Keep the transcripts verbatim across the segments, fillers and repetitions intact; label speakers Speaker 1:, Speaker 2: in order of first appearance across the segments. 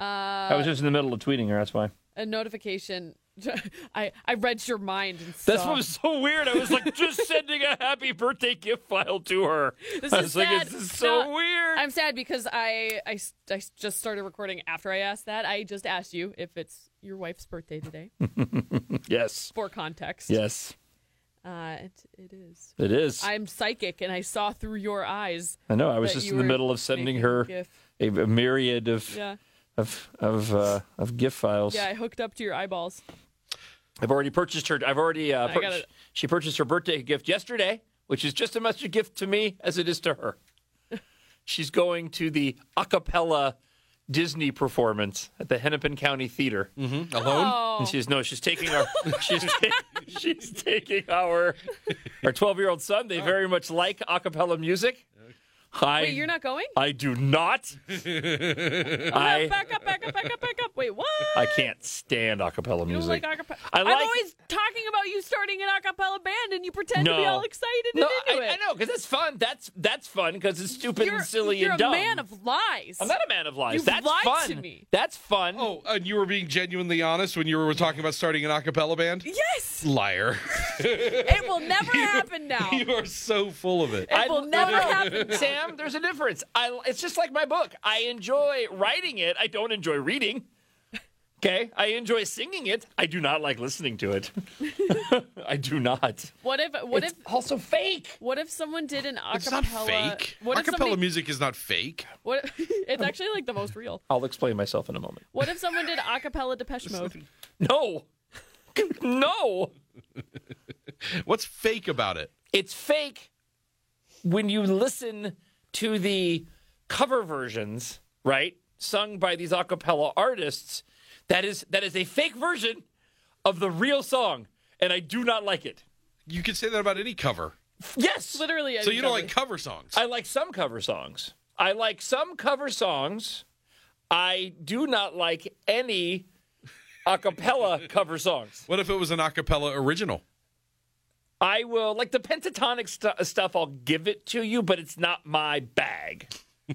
Speaker 1: Uh,
Speaker 2: I was just in the middle of tweeting her. That's why.
Speaker 1: A notification. I I read your mind and
Speaker 2: That's
Speaker 1: saw.
Speaker 2: what was so weird. I was like, just sending a happy birthday gift file to her.
Speaker 1: This
Speaker 2: I
Speaker 1: is
Speaker 2: was like,
Speaker 1: sad.
Speaker 2: this is so
Speaker 1: No,
Speaker 2: weird.
Speaker 1: I'm sad because I, I, I just started recording after I asked that. I just asked you if it's your wife's birthday today.
Speaker 2: Yes.
Speaker 1: For context.
Speaker 2: Yes.
Speaker 1: Uh, it, it is.
Speaker 2: It is.
Speaker 1: I'm psychic, and I saw through your eyes.
Speaker 2: I know. I was
Speaker 1: that
Speaker 2: just
Speaker 1: you
Speaker 2: in the
Speaker 1: were
Speaker 2: middle of sending
Speaker 1: making
Speaker 2: her
Speaker 1: a GIF.
Speaker 2: a, a myriad of
Speaker 1: Yeah.
Speaker 2: of of uh, of GIF files.
Speaker 1: Yeah, I hooked up to your eyeballs.
Speaker 2: I've already purchased her. I've already. Uh,
Speaker 1: I
Speaker 2: pur-
Speaker 1: gotta-
Speaker 2: She purchased her birthday gift yesterday, which is just as much a gift to me as it is to her. She's going to the a cappella Disney performance at the Hennepin County Theater.
Speaker 3: Mm-hmm. Alone?
Speaker 1: Oh.
Speaker 2: And she's no, she's taking our she's ta- she's taking our our twelve year old son. They very much like a cappella music. I,
Speaker 1: Wait, you're not going?
Speaker 2: I do not. I
Speaker 1: back up, back up, back up, back up. Wait, what?
Speaker 2: I can't stand a cappella
Speaker 1: You don't
Speaker 2: music.
Speaker 1: like acapella?
Speaker 2: I
Speaker 1: I'm
Speaker 2: like-
Speaker 1: always talking about you starting an acapella band, and you pretend to be
Speaker 2: No.
Speaker 1: all excited and
Speaker 2: No,
Speaker 1: into
Speaker 2: I,
Speaker 1: it.
Speaker 2: I know because it's fun. That's that's fun because it's stupid
Speaker 1: You're,
Speaker 2: and silly
Speaker 1: you're
Speaker 2: and dumb.
Speaker 1: a man of lies.
Speaker 2: I'm not a man of lies.
Speaker 1: You've
Speaker 2: That's
Speaker 1: lied
Speaker 2: fun.
Speaker 1: to me.
Speaker 2: That's fun.
Speaker 3: Oh, and you were being genuinely honest when you were talking about starting an a cappella band?
Speaker 1: Yes.
Speaker 3: Liar.
Speaker 1: It will never happen now.
Speaker 3: You are so full of it.
Speaker 1: It will never
Speaker 2: no,
Speaker 1: happen now.
Speaker 2: Sam, there's a difference. I, it's just like my book. I enjoy writing it. I don't enjoy reading. Okay? I enjoy singing it. I do not like listening to it. I do not.
Speaker 1: What if? What
Speaker 2: it's
Speaker 1: if?
Speaker 2: also fake.
Speaker 1: What if someone did an acapella?
Speaker 3: It's not fake.
Speaker 1: What
Speaker 3: A
Speaker 1: if
Speaker 3: cappella
Speaker 1: somebody?
Speaker 3: music is not fake.
Speaker 1: What? It's actually like the most real.
Speaker 2: I'll explain myself in a moment.
Speaker 1: What if someone did acapella Depeche Mode?
Speaker 2: No. No.
Speaker 3: What's fake about it?
Speaker 2: It's fake when you listen to the cover versions, right? Sung by these a cappella artists. That is that is a fake version of the real song, and I do not like it.
Speaker 3: You could say that about any cover.
Speaker 2: Yes.
Speaker 1: Literally.
Speaker 3: So
Speaker 1: any
Speaker 3: you don't
Speaker 1: cover.
Speaker 3: like cover songs?
Speaker 2: I like some cover songs. I like some cover songs. I do not like any a cappella cover songs.
Speaker 3: What if it was an a cappella original?
Speaker 2: I will, like the pentatonic stu- stuff, I'll give it to you, but it's not my bag.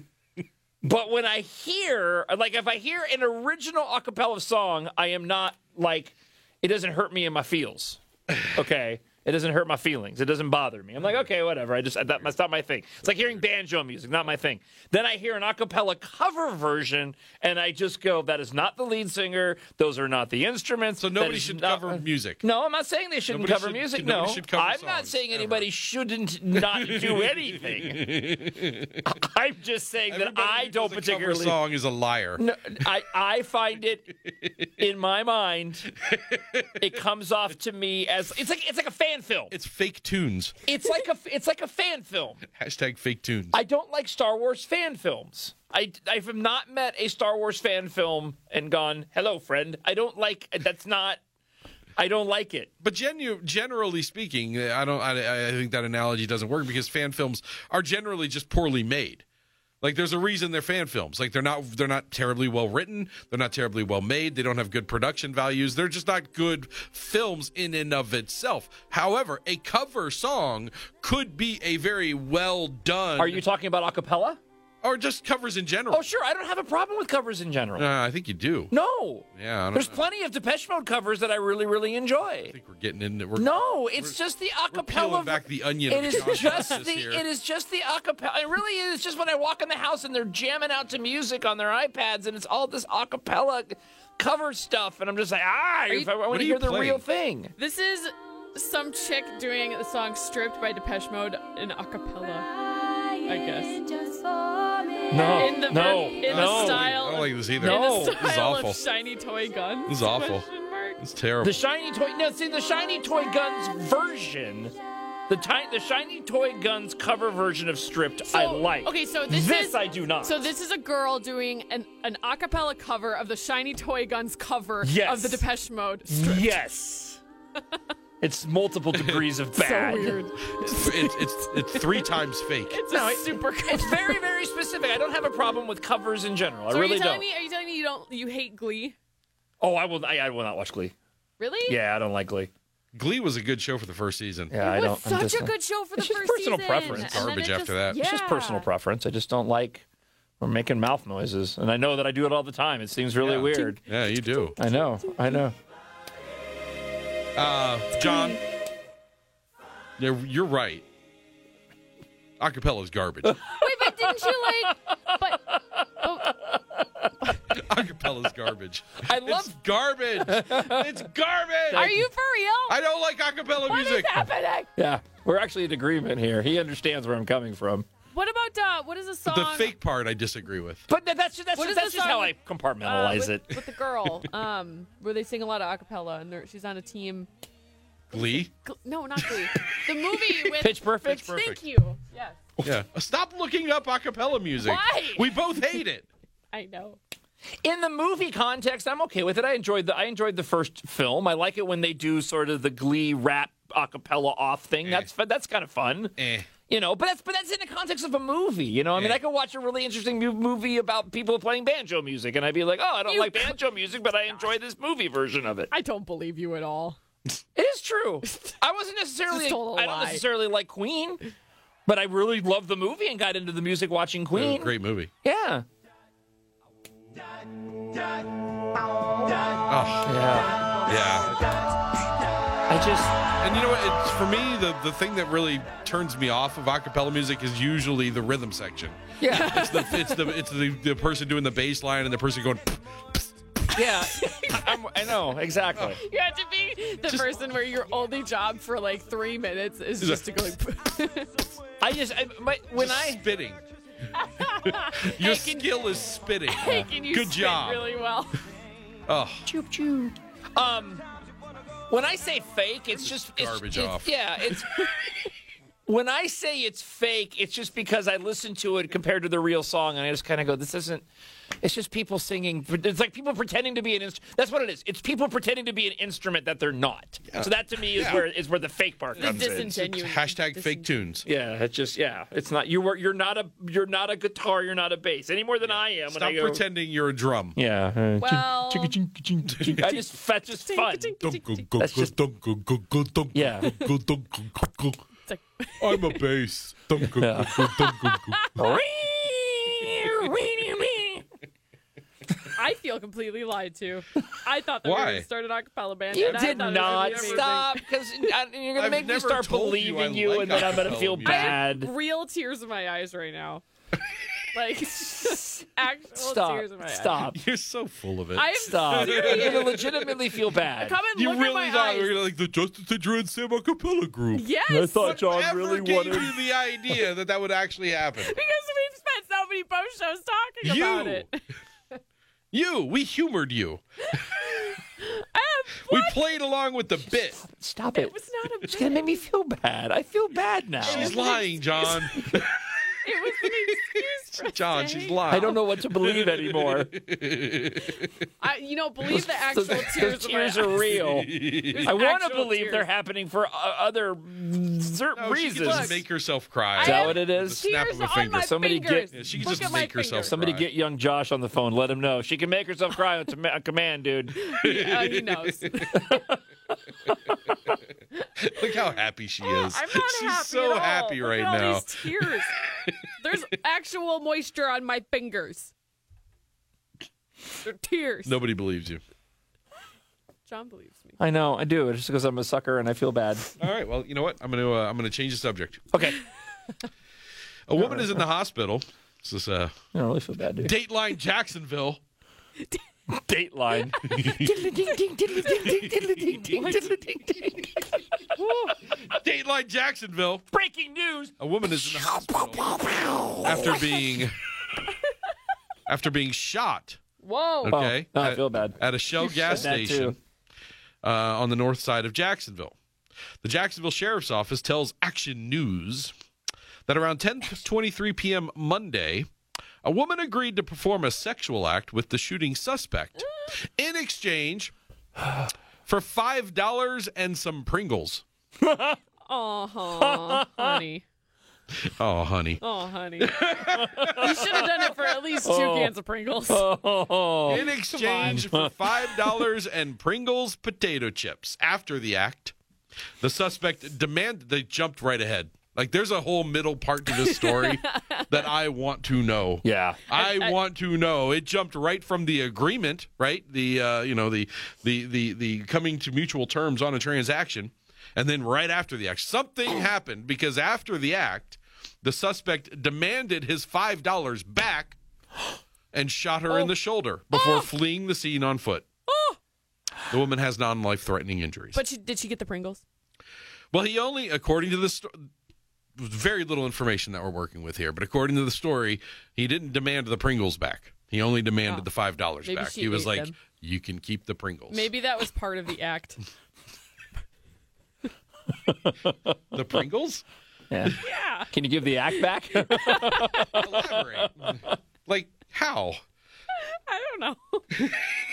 Speaker 2: But when I hear, like if I hear an original a cappella song, I am not like, it doesn't hurt me in my feels. Okay? It doesn't hurt my feelings. It doesn't bother me. I'm like, okay, whatever. I just that, that's not my thing. It's like hearing banjo music, not my thing. Then I hear an a cappella cover version, and I just go, that is not the lead singer. Those are not the instruments.
Speaker 3: So
Speaker 2: That
Speaker 3: nobody
Speaker 2: is
Speaker 3: should
Speaker 2: not-
Speaker 3: cover music.
Speaker 2: No, I'm not saying they shouldn't
Speaker 3: Nobody
Speaker 2: cover
Speaker 3: should-
Speaker 2: music.
Speaker 3: nobody
Speaker 2: No,
Speaker 3: should cover
Speaker 2: I'm not
Speaker 3: songs,
Speaker 2: saying
Speaker 3: ever.
Speaker 2: anybody shouldn't not do anything. I'm just saying that
Speaker 3: Everybody
Speaker 2: I
Speaker 3: who
Speaker 2: don't
Speaker 3: does a cover
Speaker 2: particularly.
Speaker 3: song is a liar.
Speaker 2: No, I, I find it in my mind. It comes off to me as it's like it's like a fan film.
Speaker 3: It's fake tunes.
Speaker 2: It's like a it's like a fan film.
Speaker 3: Hashtag fake tunes.
Speaker 2: I don't like Star Wars fan films. I, I have not met a Star Wars fan film and gone, hello, friend. I don't like that's not. I don't like it.
Speaker 3: But genu- generally speaking, I don't. I, I think that analogy doesn't work because fan films are generally just poorly made. Like there's a reason they're fan films. Like they're not they're not terribly well written. They're not terribly well made. They don't have good production values. They're just not good films in and of itself. However, a cover song could be a very well done.
Speaker 2: Are you talking about a cappella?
Speaker 3: Or just covers in general?
Speaker 2: Oh, sure. I don't have a problem with covers in general.
Speaker 3: Uh, I think you do.
Speaker 2: No.
Speaker 3: Yeah, I don't
Speaker 2: There's
Speaker 3: know.
Speaker 2: plenty of Depeche Mode covers that I really, really enjoy.
Speaker 3: I think we're getting into. We're,
Speaker 2: No, it's just the
Speaker 3: we're
Speaker 2: acapella.
Speaker 3: peeling back the onion.
Speaker 2: It
Speaker 3: of
Speaker 2: is
Speaker 3: John
Speaker 2: just
Speaker 3: Justice
Speaker 2: the
Speaker 3: here.
Speaker 2: it is just the acapella. It really is just when I walk in the house and they're jamming out to music on their iPads and it's all this acapella cover stuff and I'm just like, ah,
Speaker 1: you-
Speaker 2: if I want
Speaker 3: what
Speaker 2: to
Speaker 3: are
Speaker 2: hear
Speaker 3: you
Speaker 2: the
Speaker 3: playing?
Speaker 2: real thing.
Speaker 1: This is some chick doing the song "Stripped" by Depeche Mode in acapella. I guess.
Speaker 2: No,
Speaker 1: In the
Speaker 2: no,
Speaker 1: ver- in
Speaker 2: no.
Speaker 1: the style.
Speaker 3: I don't like this either.
Speaker 2: No.
Speaker 1: In the
Speaker 3: This is
Speaker 1: style
Speaker 3: awful.
Speaker 1: of shiny toy guns.
Speaker 3: This is awful.
Speaker 1: question mark.
Speaker 3: It's terrible.
Speaker 2: The shiny toy. No, see the shiny toy guns version. The ti- the shiny toy guns cover version of "Stripped" I
Speaker 1: So-
Speaker 2: like.
Speaker 1: Okay, so this,
Speaker 2: This
Speaker 1: is
Speaker 2: I do not.
Speaker 1: So this is a girl doing an an acapella cover of the Shiny Toy Guns cover
Speaker 2: Yes.
Speaker 1: of the Depeche Mode. Stripped.
Speaker 2: Yes. It's multiple degrees of bad.
Speaker 1: So weird.
Speaker 3: It's, it's, it's, it's three times fake.
Speaker 1: It's
Speaker 2: No,
Speaker 1: a
Speaker 2: it-
Speaker 1: super cover.
Speaker 2: It's very, very specific. I don't have a problem with covers in general.
Speaker 1: So
Speaker 2: I really
Speaker 1: are you telling
Speaker 2: don't.
Speaker 1: me? Are you telling me you don't? You hate Glee?
Speaker 2: Oh, I will. I, I will not watch Glee.
Speaker 1: Really?
Speaker 2: Yeah, I don't like Glee.
Speaker 3: Glee was a good show for the first season.
Speaker 2: Yeah, I
Speaker 1: It
Speaker 2: don't.
Speaker 1: was
Speaker 2: I'm
Speaker 1: such
Speaker 2: just
Speaker 1: a
Speaker 2: not-
Speaker 1: good show for the
Speaker 2: It's just
Speaker 1: first
Speaker 2: personal
Speaker 1: season.
Speaker 2: preference.
Speaker 1: And then
Speaker 3: Garbage
Speaker 1: it
Speaker 3: after
Speaker 1: just-
Speaker 3: that.
Speaker 1: Yeah.
Speaker 2: It's just personal preference. I just don't like We're making mouth noises, and I know that I do it all the time. It seems really
Speaker 3: Yeah.
Speaker 2: weird.
Speaker 3: Yeah, you do.
Speaker 2: I know. I know.
Speaker 3: Uh, John, you're, you're right. Acapella's garbage.
Speaker 1: Wait, but didn't you like? But oh,
Speaker 3: Acapella's garbage.
Speaker 2: I love-
Speaker 3: It's garbage. It's garbage.
Speaker 1: are you for real?
Speaker 3: I don't like acapella
Speaker 1: What is
Speaker 3: music.
Speaker 1: happening?
Speaker 2: Yeah, we're actually in agreement here. He understands where I'm coming from.
Speaker 1: What about uh, what is the song?
Speaker 3: The fake part I disagree with.
Speaker 2: But that- that's just, that's
Speaker 1: What
Speaker 2: just,
Speaker 1: is
Speaker 2: that's
Speaker 1: the
Speaker 2: just how
Speaker 1: song
Speaker 2: I
Speaker 1: with-
Speaker 2: compartmentalize
Speaker 1: uh, with,
Speaker 2: it.
Speaker 1: with the girl, um, where they sing a lot of acapella, and they're- she's on a team.
Speaker 3: Glee?
Speaker 1: Gl- No, not Glee. The movie with
Speaker 2: Pitch Perfect.
Speaker 3: Pitch Perfect.
Speaker 1: Thank you. Yes,
Speaker 3: Yeah. Stop looking up acapella music.
Speaker 1: Why?
Speaker 3: We both hate it.
Speaker 1: I know.
Speaker 2: In the movie context, I'm okay with it. I enjoyed the I enjoyed the first film. I like it when they do sort of the Glee rap acapella off thing. That's fun. That's kind of fun.
Speaker 3: Eh.
Speaker 2: You know, but that's but that's in the context of a movie. You know, I mean,
Speaker 3: Yeah.
Speaker 2: I could watch a really interesting mu- movie about people playing banjo music, and I'd be like, oh, I don't
Speaker 1: You
Speaker 2: like
Speaker 1: c-
Speaker 2: banjo music, but I enjoy this movie version of it.
Speaker 1: I don't believe you at all.
Speaker 2: It is true. I wasn't necessarily.
Speaker 1: Just told a
Speaker 2: I don't
Speaker 1: lie.
Speaker 2: necessarily like Queen, but I really loved the movie and got into the music watching Queen.
Speaker 3: Great movie.
Speaker 2: Yeah.
Speaker 3: Oh,
Speaker 2: Yeah.
Speaker 3: yeah.
Speaker 2: I just.
Speaker 3: And you know what? It's, for me, the, the thing that really turns me off of acapella music is usually the rhythm section.
Speaker 2: Yeah.
Speaker 3: It's the it's the it's the, the person doing the bass line and the person going.
Speaker 2: Yeah. I'm, I know exactly.
Speaker 1: You have to be the person where your only job for like three minutes is just to go. Like,
Speaker 2: I just I, my, when
Speaker 3: just
Speaker 2: I
Speaker 3: spitting. Your
Speaker 1: Hey, can-
Speaker 3: skill is spitting.
Speaker 1: hey, can you
Speaker 3: Good
Speaker 1: spit
Speaker 3: job.
Speaker 1: really well?
Speaker 3: Oh,
Speaker 2: Choop choo. Um, when I say fake, it's just it's,
Speaker 3: Garbage
Speaker 2: it's-
Speaker 3: off.
Speaker 2: Yeah, it's. When I say it's fake, it's just because I listen to it compared to the real song, and I just kind of go, "This isn't." It's just people singing. It's like people pretending to be an instrument. That's what it is. It's people pretending to be an instrument that they're not. So that to me is
Speaker 3: Yeah.
Speaker 2: where is where the fake part
Speaker 1: The
Speaker 2: comes in.
Speaker 1: disingenuous.
Speaker 3: hashtag fake tunes.
Speaker 2: Yeah, it's just yeah. It's not you. Were you're not a you're not a guitar. You're not a bass any more than I am. When
Speaker 3: Stop
Speaker 2: I go,
Speaker 3: pretending you're a drum.
Speaker 2: Yeah.
Speaker 1: Well,
Speaker 2: I just that's just fun. That's just yeah.
Speaker 1: it's like,
Speaker 3: I'm a bass.
Speaker 1: I feel completely lied to. I thought that we
Speaker 3: Why?
Speaker 1: were going to start an acapella band.
Speaker 2: You
Speaker 1: and I
Speaker 2: did
Speaker 1: thought it was
Speaker 2: not
Speaker 1: gonna be amazing.
Speaker 2: stop because you're gonna
Speaker 3: I've
Speaker 2: make me
Speaker 3: never
Speaker 2: start
Speaker 3: told you
Speaker 2: believing
Speaker 3: I
Speaker 2: you,
Speaker 3: like
Speaker 2: and then I'm gonna
Speaker 3: acapella
Speaker 2: feel
Speaker 3: music.
Speaker 1: I have
Speaker 2: bad.
Speaker 1: real tears in my eyes right now. Like actual
Speaker 2: Stop!
Speaker 1: tears in my eyes.
Speaker 2: Stop!
Speaker 3: You're so full of it.
Speaker 1: I am
Speaker 2: Stop! You're
Speaker 1: serious.
Speaker 2: gonna legitimately feel bad.
Speaker 1: Come and
Speaker 3: you
Speaker 1: look
Speaker 3: really
Speaker 1: at my
Speaker 3: thought
Speaker 1: eyes.
Speaker 3: we were gonna like the Justice and Drew and Sam a cappella group.
Speaker 1: Yes.
Speaker 2: I thought John
Speaker 3: Whatever
Speaker 2: really
Speaker 3: gave
Speaker 2: wanted.
Speaker 3: you the idea that that would actually happen?
Speaker 1: Because we've spent so many post shows talking
Speaker 3: You.
Speaker 1: about it.
Speaker 3: You, we humored you.
Speaker 1: I have,
Speaker 3: We played along with the bit.
Speaker 2: Stop it!
Speaker 1: it was not a
Speaker 2: It's gonna make me feel bad. I feel bad now.
Speaker 3: She's lying, John.
Speaker 1: It was an excuse for
Speaker 3: John,
Speaker 1: saying-
Speaker 3: she's lying.
Speaker 2: I don't know what to believe anymore.
Speaker 1: I, you know, believe the actual
Speaker 2: The
Speaker 1: tears.
Speaker 2: tears
Speaker 1: of my
Speaker 2: are
Speaker 1: eyes.
Speaker 2: real. I want to
Speaker 1: actual
Speaker 2: believe
Speaker 1: tears.
Speaker 2: they're happening for uh, other certain
Speaker 3: No, she
Speaker 2: reasons.
Speaker 3: can just make herself cry.
Speaker 2: Is that what it is?
Speaker 3: With a snap
Speaker 1: Tears
Speaker 3: of a
Speaker 1: on
Speaker 3: finger.
Speaker 1: my
Speaker 2: Somebody get-
Speaker 1: fingers.
Speaker 3: Yeah, she can
Speaker 1: Look
Speaker 3: just
Speaker 1: at my
Speaker 3: make herself
Speaker 1: fingers.
Speaker 2: Somebody
Speaker 3: cry.
Speaker 2: get young Josh on the phone. Let him know she can make herself cry on, to- on command, dude.
Speaker 1: Uh, he knows.
Speaker 3: Look how happy she is.
Speaker 1: I'm not
Speaker 3: She's
Speaker 1: happy
Speaker 3: so
Speaker 1: at all.
Speaker 3: happy
Speaker 1: Look
Speaker 3: right
Speaker 1: at all
Speaker 3: now.
Speaker 1: These tears. There's actual moisture on my fingers. They're tears.
Speaker 3: Nobody believes you.
Speaker 1: John believes me.
Speaker 2: I know, I do. It's just because I'm a sucker and I feel bad.
Speaker 3: All right. Well, you know what? I'm gonna uh, I'm gonna change the subject.
Speaker 2: Okay.
Speaker 3: A woman is in the hospital. This is uh,
Speaker 2: I don't really feel bad, dude.
Speaker 3: Dateline Jacksonville.
Speaker 2: Dateline.
Speaker 3: Dateline Jacksonville.
Speaker 2: Breaking news.
Speaker 3: A woman is in the hospital after being after being shot.
Speaker 1: Whoa.
Speaker 3: Okay,
Speaker 2: Oh, I
Speaker 3: at,
Speaker 2: feel bad.
Speaker 3: at a Shell gas
Speaker 2: That too.
Speaker 3: station uh, on the north side of Jacksonville. The Jacksonville Sheriff's Office tells Action News that around ten twenty-three p.m. Monday, a woman agreed to perform a sexual act with the shooting suspect in exchange for five dollars and some Pringles.
Speaker 1: Oh, honey.
Speaker 3: Oh, honey.
Speaker 1: Oh, honey. You should have done it for at least two
Speaker 2: Oh.
Speaker 1: cans of Pringles.
Speaker 2: Oh.
Speaker 3: In exchange for five dollars and Pringles potato chips. After the act, the suspect demanded, they jumped right ahead. Like, there's a whole middle part to this story that I want to know.
Speaker 2: Yeah.
Speaker 3: I,
Speaker 1: I-
Speaker 3: want to know. It jumped right from the agreement, right? The uh, you know the the the the coming to mutual terms on a transaction, and then right after the act, something happened because after the act, the suspect demanded his five dollars back and shot her
Speaker 1: Oh.
Speaker 3: in the shoulder before fleeing the scene on foot. The woman has non-life-threatening injuries.
Speaker 1: But she, did she get the Pringles?
Speaker 3: Well, he only, according to the story, very little information that we're working with here, but according to the story, he didn't demand the Pringles back. He only demanded
Speaker 1: Oh.
Speaker 3: the five dollars
Speaker 1: Maybe
Speaker 3: back.
Speaker 1: she
Speaker 3: He was
Speaker 1: ate
Speaker 3: like,
Speaker 1: them.
Speaker 3: you can keep the Pringles.
Speaker 1: Maybe that was part of the act.
Speaker 3: The Pringles?
Speaker 2: Yeah.
Speaker 1: Yeah.
Speaker 2: Can you give the act back?
Speaker 3: Elaborate. Like, how?
Speaker 1: I don't know.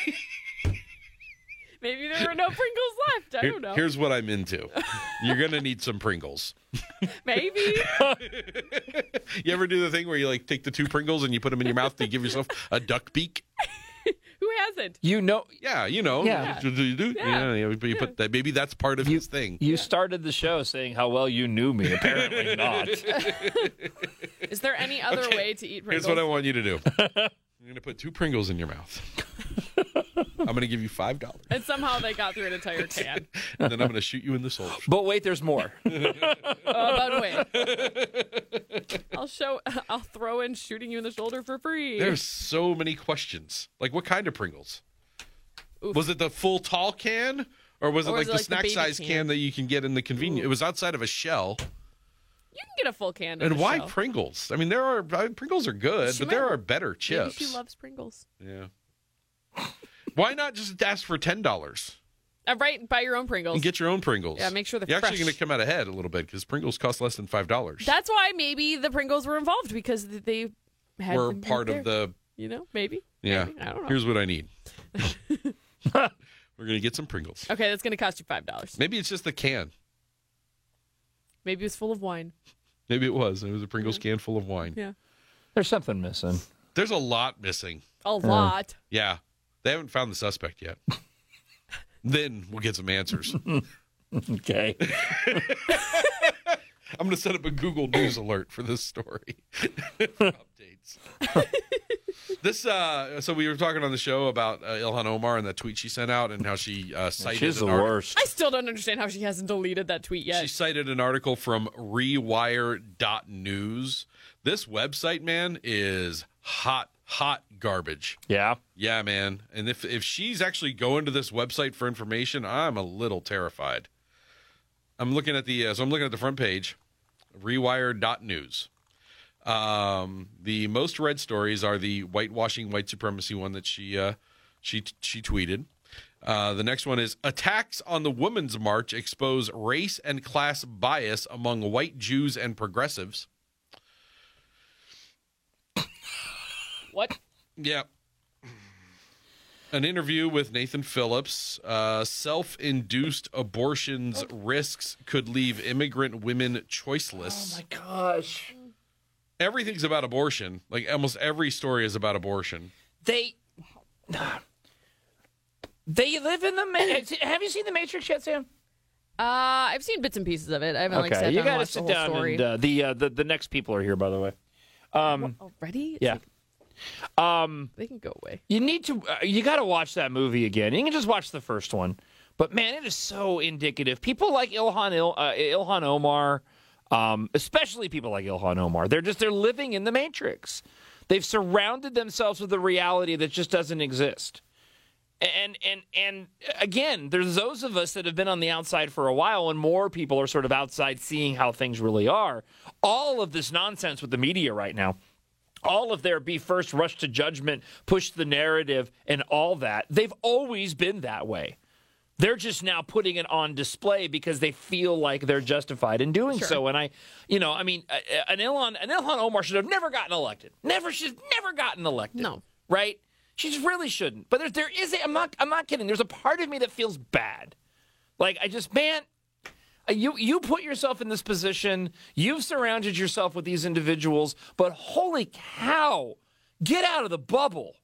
Speaker 1: Maybe there were no Pringles left. I
Speaker 3: Here-
Speaker 1: don't know.
Speaker 3: Here's what I'm into. You're going to need some Pringles.
Speaker 1: Maybe.
Speaker 3: You ever do the thing where you, like, take the two Pringles and you put them in your mouth to give yourself a duck beak?
Speaker 1: Who hasn't?
Speaker 2: You know,
Speaker 3: Yeah, you know.
Speaker 2: Yeah.
Speaker 3: Do you do?
Speaker 1: Yeah.
Speaker 3: Yeah, you you put that. Maybe that's part of his thing.
Speaker 2: you started the show saying how well you knew me. Apparently not.
Speaker 1: Is there any other
Speaker 3: Okay.
Speaker 1: way to eat
Speaker 3: Here's
Speaker 1: Pringles?
Speaker 3: what I want you to do. You're going to put two Pringles in your mouth. I'm going to give you five dollars.
Speaker 1: And somehow they got through an entire can.
Speaker 3: And then I'm going to shoot you in the shoulder.
Speaker 2: But wait, there's more.
Speaker 1: Oh, by the way, I'll show. I'll throw in shooting you in the shoulder for free.
Speaker 3: There's so many questions. Like, what kind of Pringles?
Speaker 1: Oof.
Speaker 3: Was it the full tall can? Or was it
Speaker 1: Or
Speaker 3: like
Speaker 1: was it
Speaker 3: the
Speaker 1: like the
Speaker 3: snack
Speaker 1: baby
Speaker 3: size can.
Speaker 1: can?
Speaker 3: that you can get in the convenience? It was outside of a shell.
Speaker 1: You can get a full can. in
Speaker 3: And
Speaker 1: the
Speaker 3: why
Speaker 1: shell.
Speaker 3: Pringles? I mean, there are I mean, Pringles are good,
Speaker 1: She
Speaker 3: but there
Speaker 1: might-
Speaker 3: are better
Speaker 1: Maybe
Speaker 3: chips.
Speaker 1: she loves Pringles.
Speaker 3: Yeah. Why not just ask for ten dollars
Speaker 1: Uh, right, buy your own Pringles.
Speaker 3: and get your own Pringles?
Speaker 1: Yeah, make sure they're
Speaker 3: You're actually
Speaker 1: fresh.
Speaker 3: going to come out ahead a little bit because Pringles cost less than five dollars.
Speaker 1: That's why maybe the Pringles were involved because they had
Speaker 3: We're
Speaker 1: them
Speaker 3: part
Speaker 1: right
Speaker 3: of
Speaker 1: there.
Speaker 3: the.
Speaker 1: You know, maybe.
Speaker 3: Yeah.
Speaker 1: Maybe. I don't know.
Speaker 3: Here's what I need. We're going to get some Pringles.
Speaker 1: Okay, that's going to cost you five dollars.
Speaker 3: Maybe it's just the can.
Speaker 1: Maybe it was full of wine.
Speaker 3: Maybe it was. It was a Pringles can full of wine.
Speaker 1: Yeah,
Speaker 2: There's something missing.
Speaker 3: There's a lot missing.
Speaker 1: a lot.
Speaker 3: Yeah. They haven't found the suspect yet. Then we'll get some answers.
Speaker 2: Okay.
Speaker 3: I'm going to set up a Google News alert for this story. For updates. This, uh, so we were talking on the show about uh, Ilhan Omar and that tweet she sent out and how she uh, cited
Speaker 2: She's the
Speaker 3: an article.
Speaker 2: worst.
Speaker 1: I still don't understand how she hasn't deleted that tweet yet.
Speaker 3: She cited an article from rewire dot news. This website, man, is hot, hot garbage.
Speaker 2: Yeah.
Speaker 3: Yeah, man. And if if she's actually going to this website for information, I'm a little terrified. I'm looking at the uh, so I'm looking at the front page, rewire dot news. Um, the most read stories are the whitewashing white supremacy one that she uh, she she tweeted. Uh, the next one is attacks on the Women's March expose race and class bias among white Jews and progressives.
Speaker 1: What?
Speaker 3: Yeah. An interview with Nathan Phillips. Uh, self-induced abortions risks could leave immigrant women choiceless.
Speaker 2: gosh.
Speaker 3: Everything's about abortion. Like almost every story is about abortion.
Speaker 2: They they live in the Ma- have you seen the Matrix yet, Sam?
Speaker 1: Uh, I've seen bits and pieces of it. I haven't like sat
Speaker 2: you
Speaker 1: down and
Speaker 2: gotta
Speaker 1: watched the
Speaker 2: sit
Speaker 1: whole
Speaker 2: down
Speaker 1: story.
Speaker 2: and uh, the, uh, the the next people are here, by the way. Um,
Speaker 1: Already? It's
Speaker 2: yeah.
Speaker 1: like,
Speaker 2: Um,
Speaker 1: they can go away.
Speaker 2: you need to uh, you got to watch that movie again. You can just watch the first one, but man, it is so indicative. People like Ilhan Il, uh, Ilhan Omar, um, especially people like Ilhan Omar, they're just they're living in the Matrix. They've surrounded themselves with a reality that just doesn't exist. And and and again, there's those of us that have been on the outside for a while, and more people are sort of outside seeing how things really are. All of this nonsense with the media right now, all of their be first, rush to judgment, push the narrative, and all that, they've always been that way. They're just now putting it on display because they feel like they're justified in doing
Speaker 1: Sure.
Speaker 2: so. And I, you know, I mean, an Ilhan, an Ilhan Omar should have never gotten elected. Never, she's never gotten elected.
Speaker 1: No.
Speaker 2: Right? She just really shouldn't. But there, there is a, I'm not, I'm not kidding. There's a part of me that feels bad. Like, I just, man, you, you put yourself in this position. You've surrounded yourself with these individuals. But holy cow, get out of the bubble.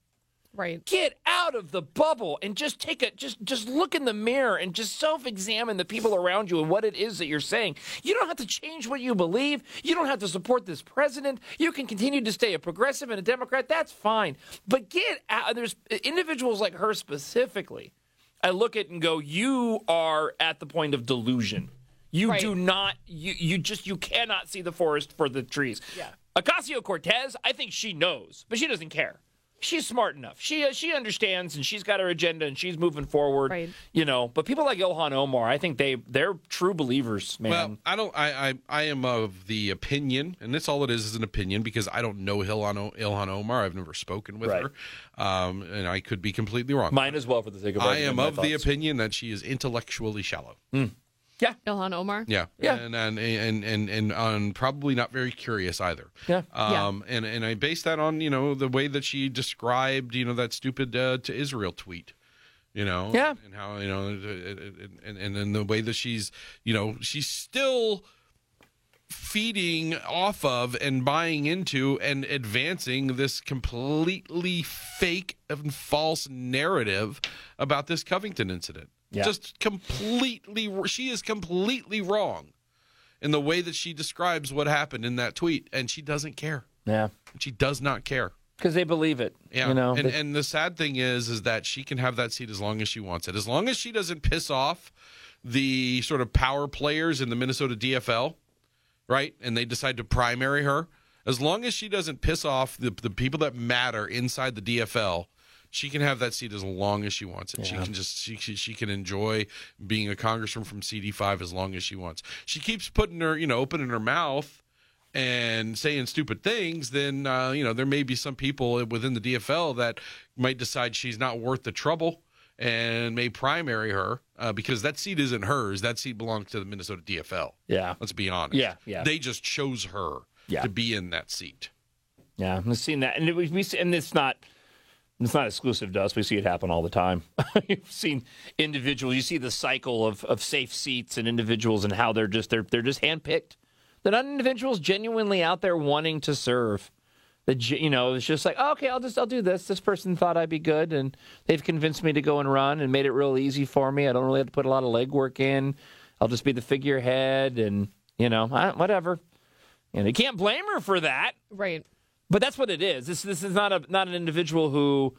Speaker 1: Right.
Speaker 2: Get out of the bubble and just take a just just look in the mirror and just self-examine the people around you and what it is that you're saying. You don't have to change what you believe. You don't have to support this president. You can continue to stay a progressive and a Democrat. That's fine. But get out. There's individuals like her specifically. I look at and go, you are at the point of delusion. You
Speaker 1: Right.
Speaker 2: do not, you, you just, you cannot see the forest for the trees.
Speaker 1: Yeah.
Speaker 2: Ocasio-Cortez, I think she knows, but she doesn't care. She's smart enough. She uh, she understands, and she's got her agenda, and she's moving forward.
Speaker 1: Right.
Speaker 2: You know, but people like Ilhan Omar, I think they they're true believers, man.
Speaker 3: Well, I don't. I, I I am of the opinion, and that's all it is is an opinion because I don't know Ilhan, o- Ilhan Omar. I've never spoken with
Speaker 2: Right.
Speaker 3: her, um, and I could be completely wrong.
Speaker 2: Mine as well, for the sake of
Speaker 3: I
Speaker 2: argument,
Speaker 3: am
Speaker 2: my
Speaker 3: of the
Speaker 2: thoughts.
Speaker 3: opinion that she is intellectually shallow.
Speaker 1: Ilhan Omar.
Speaker 3: Yeah,
Speaker 2: Yeah.
Speaker 3: and and and and, and um, probably not very curious either.
Speaker 2: Yeah.
Speaker 3: Um, and and I base that on you know the way that she described you know that stupid uh, to Israel tweet. You know,
Speaker 2: Yeah.
Speaker 3: and how you know, and and and the way that she's you know she's still feeding off of and buying into and advancing this completely fake and false narrative about this Covington incident.
Speaker 2: Yeah.
Speaker 3: Just completely, she is completely wrong in the way that she describes what happened in that tweet, and she doesn't care.
Speaker 2: Yeah,
Speaker 3: She does not care.
Speaker 2: because they believe it.
Speaker 3: Yeah,
Speaker 2: You know,
Speaker 3: and
Speaker 2: They-
Speaker 3: and the sad thing is, is that she can have that seat as long as she wants it, as long as she doesn't piss off the sort of power players in the Minnesota D F L, right? And they decide to primary her. As long as she doesn't piss off the the people that matter inside the D F L, she can have that seat as long as she wants it. She
Speaker 2: Yeah.
Speaker 3: can just she, she she can enjoy being a congressman from C D five as long as she wants. She keeps putting her, you know, opening her mouth and saying stupid things, then uh, you know there may be some people within the D F L that might decide she's not worth the trouble and may primary her uh, because that seat isn't hers. That seat belongs to the Minnesota D F L.
Speaker 2: yeah,
Speaker 3: Let's be honest.
Speaker 2: Yeah, yeah.
Speaker 3: They just chose her
Speaker 2: Yeah.
Speaker 3: to be in that seat.
Speaker 2: yeah. I've seen that, and it, we, we see- and it's not. It's not exclusive to us. We see it happen all the time. You've seen individuals. You see the cycle of, of safe seats and individuals and how they're just they're they're just handpicked. They're not individuals genuinely out there wanting to serve. The you know it's just like oh, okay, I'll just I'll do this. This person thought I'd be good, and they've convinced me to go and run and made it real easy for me. I don't really have to put a lot of legwork in. I'll just be the figurehead, and you know I, whatever. And you can't blame her for that.
Speaker 1: Right.
Speaker 2: But that's what it is. This this is not a not an individual who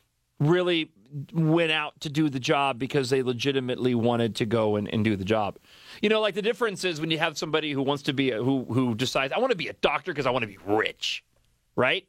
Speaker 2: really went out to do the job because they legitimately wanted to go and, and do the job. You know, like the difference is when you have somebody who wants to be a, who who decides I want to be a doctor because I want to be rich, right?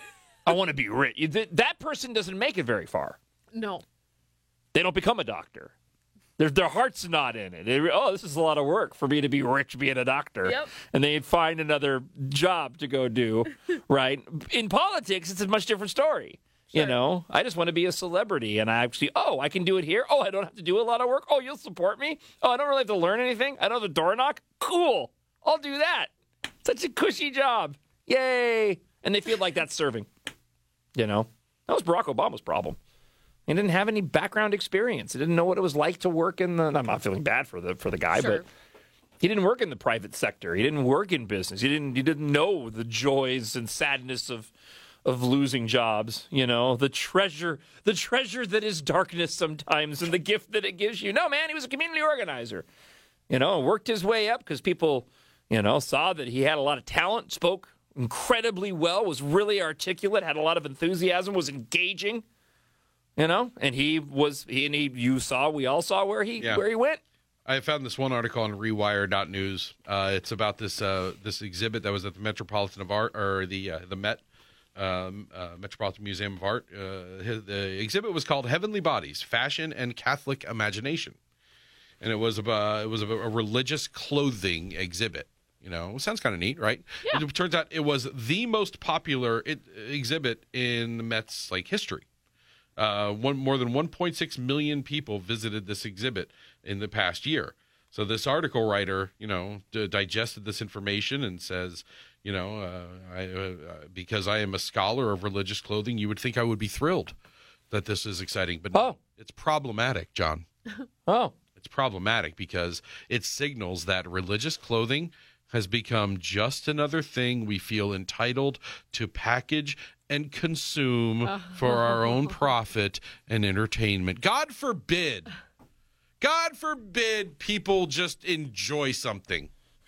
Speaker 2: I want to be rich. You- th- That person doesn't make it very far.
Speaker 1: No.
Speaker 2: They don't become a doctor. Their their heart's not in it. They, oh, this is a lot of work for me to be rich being a doctor.
Speaker 1: Yep.
Speaker 2: And they find another job to go do, right? In politics, it's a much different story. You
Speaker 1: Sure.
Speaker 2: know, I just want to be a celebrity, and I actually, oh, I can do it here. Oh, I don't have to do a lot of work. Oh, you'll support me. Oh, I don't really have to learn anything. I don't have to door knock. Cool. I'll do that. Such a cushy job. Yay. And they feel like that's serving. You know, that was Barack Obama's problem. He didn't have any background experience. He didn't know what it was like to work in the. I'm not feeling bad for the for the guy,
Speaker 1: Sure.
Speaker 2: but he didn't work in the private sector. He didn't work in business. He didn't. He didn't know the joys and sadness of of losing jobs. You know, the treasure, the treasure that is darkness sometimes, and the gift that it gives you. No, man, he was a community organizer. You know, worked his way up because people, you know, saw that he had a lot of talent, spoke incredibly well, was really articulate, had a lot of enthusiasm, was engaging. You know, and he was he and he. You saw, we all saw where he
Speaker 3: Yeah.
Speaker 2: where he went.
Speaker 3: I found this one article on Rewire dot news. Uh, it's about this uh, this exhibit that was at the Metropolitan of Art or the uh, the Met um, uh, Metropolitan Museum of Art. Uh, his, the exhibit was called "Heavenly Bodies: Fashion and Catholic Imagination," and it was about it was a, a religious clothing exhibit. You know, sounds kind of neat, right?
Speaker 1: Yeah.
Speaker 3: It turns out it was the most popular it, exhibit in the Met's like history. Uh, one more than one point six million people visited this exhibit in the past year. So this article writer, you know, d- digested this information and says, you know, uh, I, uh, because I am a scholar of religious clothing, you would think I would be thrilled that this is exciting, but no,
Speaker 2: Oh.
Speaker 3: it's problematic, John.
Speaker 2: Oh,
Speaker 3: It's problematic because it signals that religious clothing has become just another thing we feel entitled to package and consume for our own profit and entertainment. God forbid, God forbid people just enjoy something.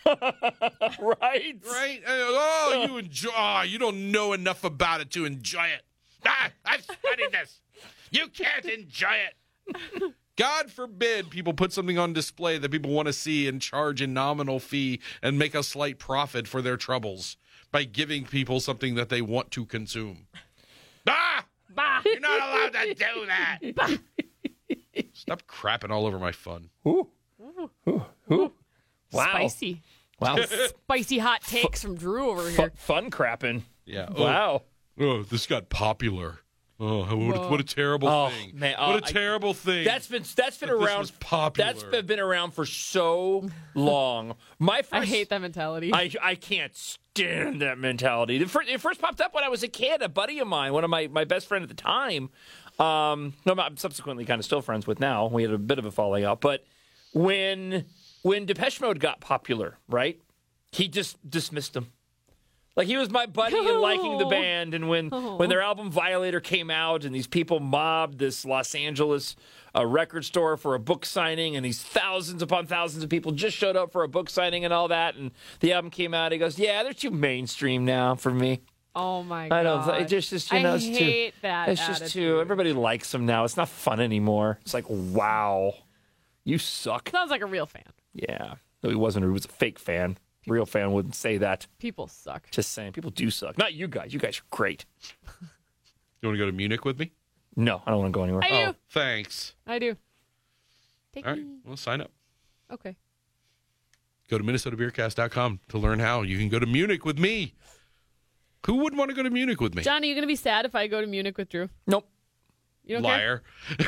Speaker 2: Right?
Speaker 3: Right? Oh, you enjoy. Oh, you don't know enough about it to enjoy it. Ah, I've studied this. You can't enjoy it. God forbid people put something on display that people want to see and charge a nominal fee and make a slight profit for their troubles by giving people something that they want to consume. Ah!
Speaker 1: Bah.
Speaker 3: You're not allowed to do that.
Speaker 1: Bah.
Speaker 3: Stop crapping all over my fun.
Speaker 2: Ooh. Ooh. Ooh. Wow.
Speaker 1: Spicy.
Speaker 2: Wow.
Speaker 1: Spicy hot takes from Drew over
Speaker 2: Fu-
Speaker 1: here.
Speaker 2: fun crapping.
Speaker 3: Yeah.
Speaker 2: Wow.
Speaker 3: Oh, oh, this got popular. Oh, what, a,
Speaker 1: Whoa.
Speaker 3: what a terrible
Speaker 2: Oh,
Speaker 3: thing.
Speaker 2: man, oh,
Speaker 3: what a
Speaker 2: I-
Speaker 3: terrible thing.
Speaker 2: That's been that's been
Speaker 3: But this
Speaker 2: around.
Speaker 3: was popular.
Speaker 2: That's been, been around for so long. My first,
Speaker 1: I hate that mentality.
Speaker 2: I I can't stand that mentality. It first, it first popped up when I was a kid. A buddy of mine, one of my, my best friend at the time, um, no, I'm subsequently kind of still friends with now. We had a bit of a falling out, but when when Depeche Mode got popular, right? He just dismissed them. Like, he was my buddy and liking the band, and when,
Speaker 1: Oh.
Speaker 2: when their album Violator came out and these people mobbed this Los Angeles uh, record store for a book signing, and these thousands upon thousands of people just showed up for a book signing and all that, and the album came out, he goes, yeah, they're too mainstream now for me.
Speaker 1: oh my
Speaker 2: I
Speaker 1: god.
Speaker 2: don't. It just, just you know,
Speaker 1: I
Speaker 2: it's
Speaker 1: hate
Speaker 2: too,
Speaker 1: that.
Speaker 2: It's just too.
Speaker 1: attitude.
Speaker 2: Everybody likes them now. It's not fun anymore. It's like, wow, you suck.
Speaker 1: Sounds like a real fan.
Speaker 2: Yeah, no, he wasn't. He was a fake fan. Real fan wouldn't say that.
Speaker 1: People suck.
Speaker 2: Just saying, people do suck. Not you guys. You guys are great.
Speaker 3: You want to go to Munich with me?
Speaker 2: No, I don't want to go anywhere.
Speaker 1: I do.
Speaker 3: Oh, thanks.
Speaker 1: I do. Take
Speaker 3: All right,
Speaker 1: me.
Speaker 3: well, sign up.
Speaker 1: Okay.
Speaker 3: Go to minnesota beer cast dot com to learn how you can go to Munich with me. Who would want to go to Munich with me?
Speaker 1: John, are you going to be sad if I go to Munich with Drew?
Speaker 2: Nope.
Speaker 1: You don't care?
Speaker 3: Liar.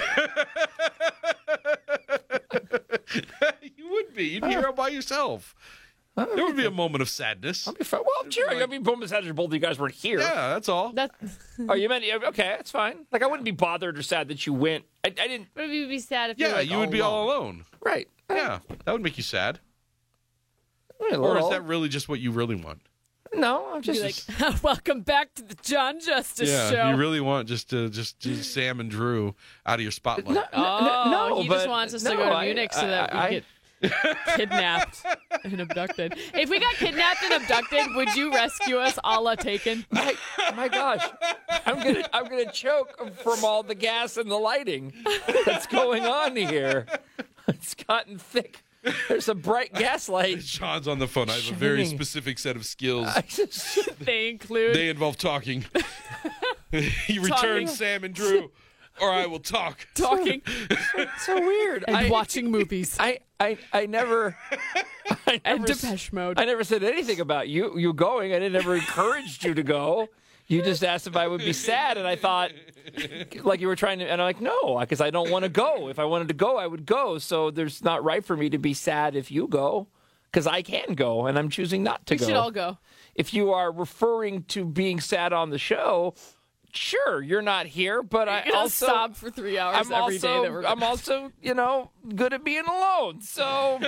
Speaker 3: You would be. You'd be here all by yourself. There would be a moment of sadness.
Speaker 2: I'll be fine. Well, sure. I'd be bummed as both of you guys weren't here.
Speaker 3: Yeah, that's all.
Speaker 1: That,
Speaker 2: Oh, you meant yeah, okay? That's fine. Like, I wouldn't be bothered or sad that you went. I, I didn't.
Speaker 1: would you be sad if you're
Speaker 3: Yeah,
Speaker 1: like,
Speaker 3: you would be all
Speaker 1: alone?
Speaker 3: alone.
Speaker 2: Right.
Speaker 3: Yeah, that would make you sad.
Speaker 2: A
Speaker 3: Or is
Speaker 2: little.
Speaker 3: that really just what you really want?
Speaker 2: No, I'm
Speaker 1: Be
Speaker 2: just.
Speaker 1: like, welcome back to the John Justice
Speaker 3: Yeah,
Speaker 1: Show.
Speaker 3: you really want just to just, just Sam and Drew out of your spotlight.
Speaker 2: No,
Speaker 1: Oh,
Speaker 2: no,
Speaker 1: he
Speaker 2: but-
Speaker 1: just wants us to
Speaker 2: no,
Speaker 1: go to
Speaker 2: I-
Speaker 1: Munich so
Speaker 2: I-
Speaker 1: that we
Speaker 2: I-
Speaker 1: get kidnapped and abducted. If we got kidnapped and abducted, would you rescue us, a la Taken?
Speaker 2: My, my gosh, I'm gonna I'm gonna choke from all the gas and the lighting that's going on here. It's gotten thick. There's a bright gas light.
Speaker 3: Sean's on the phone. I have a very
Speaker 2: Shining.
Speaker 3: specific set of skills.
Speaker 2: I just,
Speaker 1: They include.
Speaker 3: They involve talking. He
Speaker 1: Talking.
Speaker 3: returns Sam and Drew, or I will talk.
Speaker 1: talking
Speaker 2: so weird.
Speaker 1: and
Speaker 2: I,
Speaker 1: watching movies
Speaker 2: I, I I never I
Speaker 1: and
Speaker 2: never, s-
Speaker 1: Depeche Mode.
Speaker 2: I never said anything about you you going. I didn't ever encouraged you to go. You just asked if I would be sad, and I thought like you were trying to, and I'm like, no, because I don't want to go. If I wanted to go, I would go. So there's not right for me to be sad if you go, because I can go, and I'm choosing not to
Speaker 1: we
Speaker 2: go.
Speaker 1: should all go.
Speaker 2: If you are referring to being sad on the show, sure, you're not here, but I
Speaker 1: You're gonna
Speaker 2: also
Speaker 1: sob for three hours
Speaker 2: I'm
Speaker 1: every day
Speaker 2: also
Speaker 1: that we're
Speaker 2: I'm also you know good at being alone. So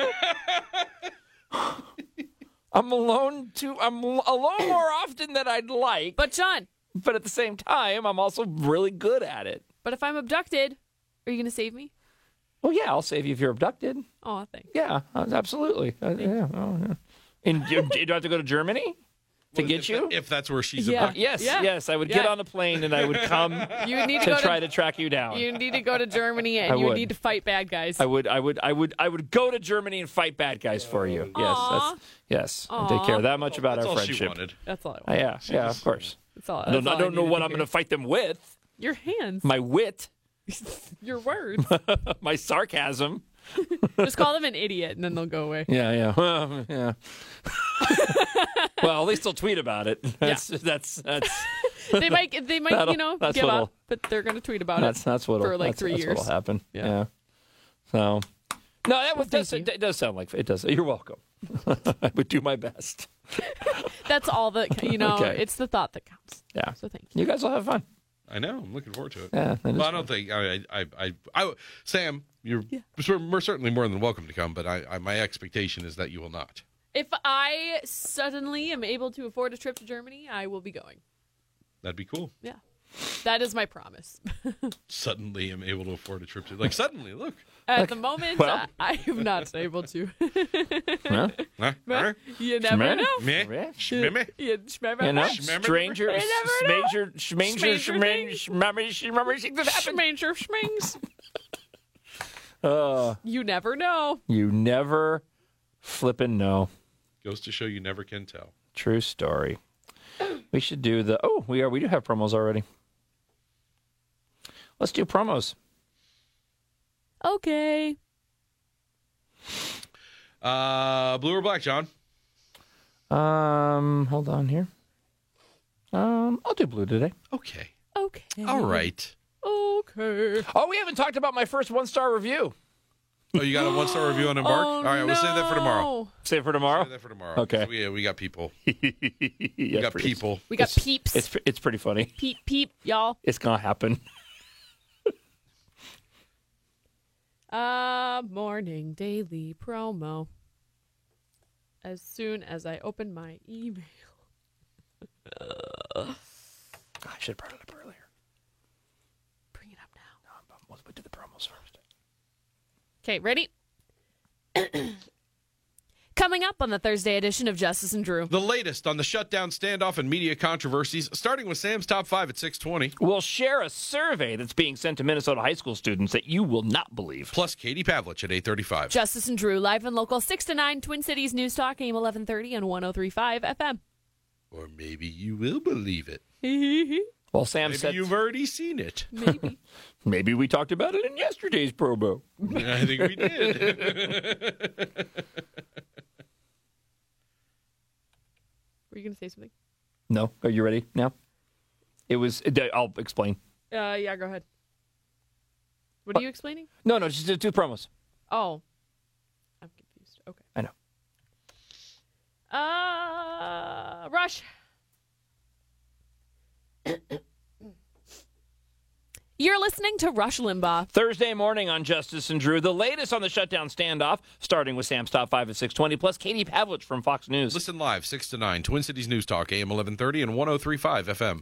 Speaker 2: I'm alone too. I'm l- alone more often than I'd like, but
Speaker 1: But John,
Speaker 2: but at the same time, I'm also really good at it.
Speaker 1: but if I'm abducted, are you gonna save me?
Speaker 2: Well, yeah, I'll save you if you're abducted.
Speaker 1: Oh, thanks.
Speaker 2: Yeah, uh, absolutely. Uh, yeah, oh, yeah. And you, you don't have to go to Germany to get
Speaker 3: if,
Speaker 2: you.
Speaker 3: If that's where she's
Speaker 1: Yeah.
Speaker 3: about.
Speaker 2: Yes,
Speaker 1: Yeah.
Speaker 2: yes, I would get
Speaker 1: Yeah.
Speaker 2: on a plane and I would come
Speaker 1: You need to,
Speaker 2: to
Speaker 1: go
Speaker 2: try
Speaker 1: to,
Speaker 2: to track you down.
Speaker 1: You need to go to Germany, and
Speaker 2: I
Speaker 1: you
Speaker 2: would.
Speaker 1: need to fight bad guys.
Speaker 2: I would, I would, I would, I would go to Germany and fight bad guys for you. Yes,
Speaker 1: Aw.
Speaker 2: that's, yes. I take care that much about
Speaker 3: That's
Speaker 2: our
Speaker 3: all she
Speaker 2: friendship.
Speaker 3: wanted.
Speaker 1: That's all I
Speaker 2: Uh,
Speaker 1: want.
Speaker 2: yeah, yeah, of course.
Speaker 1: That's all.
Speaker 2: I don't,
Speaker 1: that's
Speaker 2: I
Speaker 1: all
Speaker 2: don't know
Speaker 1: needed
Speaker 2: what
Speaker 1: to
Speaker 2: I'm
Speaker 1: hear.
Speaker 2: going to fight them with.
Speaker 1: Your hands.
Speaker 2: My wit,
Speaker 1: Your words.
Speaker 2: my sarcasm.
Speaker 1: Just call them an idiot, and then they'll go away.
Speaker 2: Yeah, yeah, well, yeah. Well, at least they'll tweet about it. That's that's that's
Speaker 1: They might, they might,
Speaker 2: That'll-
Speaker 1: you know,
Speaker 2: that's
Speaker 1: give
Speaker 2: what'll-
Speaker 1: up, but they're gonna tweet about
Speaker 2: that's
Speaker 1: it.
Speaker 2: that's what
Speaker 1: for, like,
Speaker 2: that's,
Speaker 1: three
Speaker 2: that's
Speaker 1: years.
Speaker 2: what'll happen.
Speaker 1: Yeah.
Speaker 2: Yeah. So, no, that would, does,
Speaker 1: thank you.
Speaker 2: it does sound like it does. You're welcome. I would do my best.
Speaker 1: That's all that you know.
Speaker 2: Okay.
Speaker 1: It's the thought that counts.
Speaker 2: Yeah.
Speaker 1: So thank you.
Speaker 2: You guys will have fun.
Speaker 3: I know. I'm looking forward to it.
Speaker 2: Yeah. that is
Speaker 3: Well, I don't think I, I, I, I, Sam, you're we're certainly more than welcome to come, but I, I, my expectation is that you will not.
Speaker 1: If I suddenly am able to afford a trip to Germany, I will be going.
Speaker 3: That'd be cool.
Speaker 1: Yeah. That is my promise.
Speaker 3: Suddenly I'm able to afford a trip to, like, suddenly, look.
Speaker 1: At the moment,
Speaker 2: well.
Speaker 1: I, I am not able to.
Speaker 2: Huh?
Speaker 3: Huh? Huh?
Speaker 1: You never know.
Speaker 3: Meh?
Speaker 2: Yeah.
Speaker 3: Shmeh?
Speaker 1: You, schmemmer-
Speaker 2: You know,
Speaker 3: Schmemmer-
Speaker 2: stranger,
Speaker 1: You never know.
Speaker 2: schmanger, schmanger,
Speaker 1: Schmanger
Speaker 2: schmanger, schmanger, things that happen.
Speaker 1: Schmanger schmings.
Speaker 2: Uh,
Speaker 1: You never know.
Speaker 2: you never flippin' know.
Speaker 3: Goes to show you never can tell.
Speaker 2: True story. We should do the. Oh, we are. We do have promos already. Let's do promos.
Speaker 1: Okay.
Speaker 3: Uh, blue or black, John?
Speaker 2: Um, hold on here. Um, I'll do blue today.
Speaker 3: Okay.
Speaker 1: Okay.
Speaker 3: All right.
Speaker 1: Okay.
Speaker 2: Oh, we haven't talked about my first one star review.
Speaker 3: Oh, you got a one-star review on Embark?
Speaker 1: Oh,
Speaker 3: All right, we'll save that for tomorrow.
Speaker 1: no.
Speaker 2: Save it for tomorrow.
Speaker 3: Save that for tomorrow.
Speaker 2: Okay.
Speaker 3: So, yeah, we got people.
Speaker 2: we
Speaker 3: We got people.
Speaker 1: We got
Speaker 2: It's-
Speaker 1: peeps.
Speaker 2: It's it's pretty funny.
Speaker 1: peep, peep, y'all.
Speaker 2: It's gonna happen.
Speaker 1: Uh, morning daily promo. As soon as I open my email.
Speaker 2: I should have brought it up earlier.
Speaker 1: Bring it up now.
Speaker 2: No, but we'll do the promos first.
Speaker 1: Okay, ready? Coming up on the Thursday edition of Justice and Drew.
Speaker 3: The latest on the shutdown standoff and media controversies, starting with Sam's Top five at six twenty.
Speaker 2: We'll share a survey that's being sent to Minnesota high school students that you will not believe.
Speaker 3: Plus Katie Pavlich at eight thirty-five.
Speaker 1: Justice and Drew, live and local, six to nine, Twin Cities News Talk, A M eleven thirty and one oh three point five F M.
Speaker 3: Or maybe you will believe it.
Speaker 2: Well, Sam
Speaker 3: Maybe
Speaker 2: said
Speaker 3: you've already seen it.
Speaker 1: Maybe.
Speaker 2: maybe we talked about it in yesterday's promo.
Speaker 3: I think we did.
Speaker 1: Were you going to say something?
Speaker 2: No, are you ready now? It was. I'll explain.
Speaker 1: Uh, yeah, go ahead. What are you explaining?
Speaker 2: No, no, just do two promos.
Speaker 1: Oh. I'm confused. Okay.
Speaker 2: I know.
Speaker 1: Uh, Rush. You're listening to Rush Limbaugh.
Speaker 2: Thursday morning on Justice and Drew, the latest on the shutdown standoff, starting with Sam's Top five at six twenty, plus Katie Pavlich from Fox News.
Speaker 3: Listen live, six to nine, Twin Cities News Talk, A M eleven thirty and one oh three point five F M.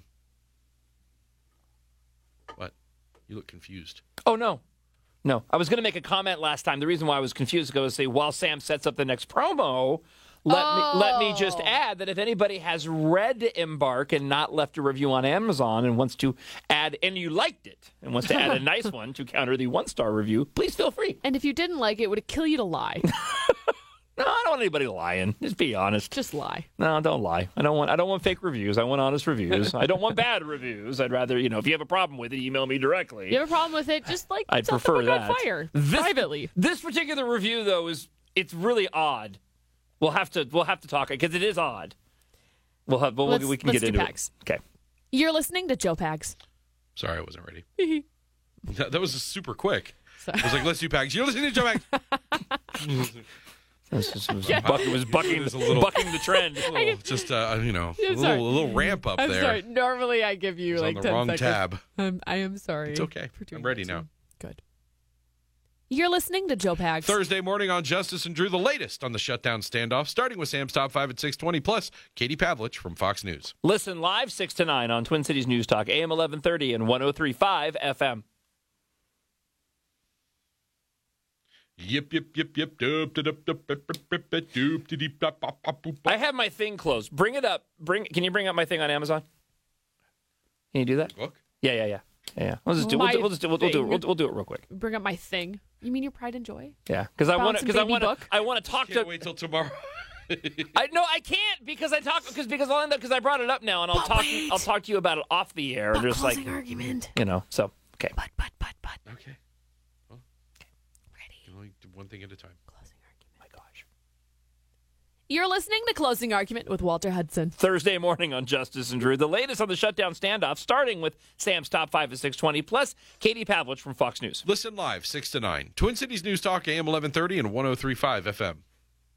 Speaker 3: What? You look confused.
Speaker 2: Oh, no. No. I was going to make a comment last time. The reason why I was confused is because I was say, while Sam sets up the next promo, let
Speaker 1: Oh.
Speaker 2: me let me just add that if anybody has read Embark and not left a review on Amazon and wants to add, and you liked it, and wants to add a nice one to counter the one-star review, please feel free.
Speaker 1: And if you didn't like it, would it kill you to lie?
Speaker 2: No, I don't want anybody lying. Just be honest.
Speaker 1: Just lie.
Speaker 2: No, don't lie. I don't want. I don't want fake reviews. I want honest reviews. I don't want bad reviews. I'd rather, you know, if you have a problem with it, email me directly.
Speaker 1: You have a problem with it, just like
Speaker 2: I'd
Speaker 1: set the
Speaker 2: prefer
Speaker 1: book on
Speaker 2: that.
Speaker 1: fire
Speaker 2: This-
Speaker 1: privately.
Speaker 2: This particular review, though, is it's really odd. We'll have to we'll have to talk because it is odd. We'll have. Well,
Speaker 1: Let's-
Speaker 2: we can
Speaker 1: let's
Speaker 2: get
Speaker 1: do
Speaker 2: into
Speaker 1: Pags.
Speaker 2: it. Okay.
Speaker 1: You're listening to Joe Pags.
Speaker 3: Sorry, I wasn't ready. that, that was super quick.
Speaker 1: Sorry.
Speaker 3: I was like, let's do Pags. You're listening to Joe Pags.
Speaker 2: This is, was, buck, was bucking,
Speaker 3: It was a little-
Speaker 2: bucking the trend.
Speaker 3: A little, just, uh, you know, a
Speaker 1: I'm sorry.
Speaker 3: little, a little ramp up
Speaker 1: I'm
Speaker 3: there.
Speaker 1: sorry. Normally I give you
Speaker 3: It was
Speaker 1: like
Speaker 3: on the
Speaker 1: ten
Speaker 3: wrong
Speaker 1: seconds.
Speaker 3: tab.
Speaker 1: Um, I am sorry.
Speaker 3: It's okay.
Speaker 1: for doing
Speaker 3: I'm ready
Speaker 1: that to
Speaker 3: now.
Speaker 1: you. Good. You're listening to Joe Pags.
Speaker 3: Thursday morning on Justice and Drew, the latest on the shutdown standoff, starting with Sam's Top five at six twenty, plus Katie Pavlich from Fox News.
Speaker 2: Listen live six to nine on Twin Cities News Talk, A M eleven thirty and one oh three point five F M.
Speaker 3: Yip, yip, yip, yip, doop, da, doop, doop, doop, doop, doop, doop, da, deep, bop, bop, bop, boop, bop.
Speaker 2: I have my thing closed. Bring it up. Bring. Can you bring up my thing on Amazon? Can you do that?
Speaker 3: Book?
Speaker 2: Yeah, yeah, yeah, yeah. yeah. We'll just do. We'll
Speaker 1: My
Speaker 2: do. We'll just do. We'll, we'll do.
Speaker 1: thing.
Speaker 2: We'll, we'll do it real quick.
Speaker 1: Bring up my thing. You mean your pride and joy?
Speaker 2: Yeah, because I want to.
Speaker 1: Bouncing
Speaker 2: Because I
Speaker 1: baby
Speaker 2: want to.
Speaker 1: book?
Speaker 2: I want to talk
Speaker 3: Can't
Speaker 2: to.
Speaker 3: wait till tomorrow.
Speaker 2: I no, I can't because I talk because because I'll end up because I brought it up now and I'll
Speaker 1: But
Speaker 2: talk.
Speaker 1: wait.
Speaker 2: I'll talk to you about it off the air.
Speaker 1: But
Speaker 2: There's like
Speaker 1: closing argument.
Speaker 2: you know. So okay.
Speaker 1: But but but but.
Speaker 3: Okay.
Speaker 1: Ready.
Speaker 3: You can only do one thing at a time.
Speaker 1: Closing argument.
Speaker 2: My gosh.
Speaker 1: You're listening to Closing Argument with Walter Hudson.
Speaker 2: Thursday morning on Justice and Drew, the latest on the shutdown standoff, starting with Sam's Top five at six twenty, plus Katie Pavlich from Fox News.
Speaker 3: Listen live, six to nine. Twin Cities News Talk, A M eleven thirty and one oh three point five F M.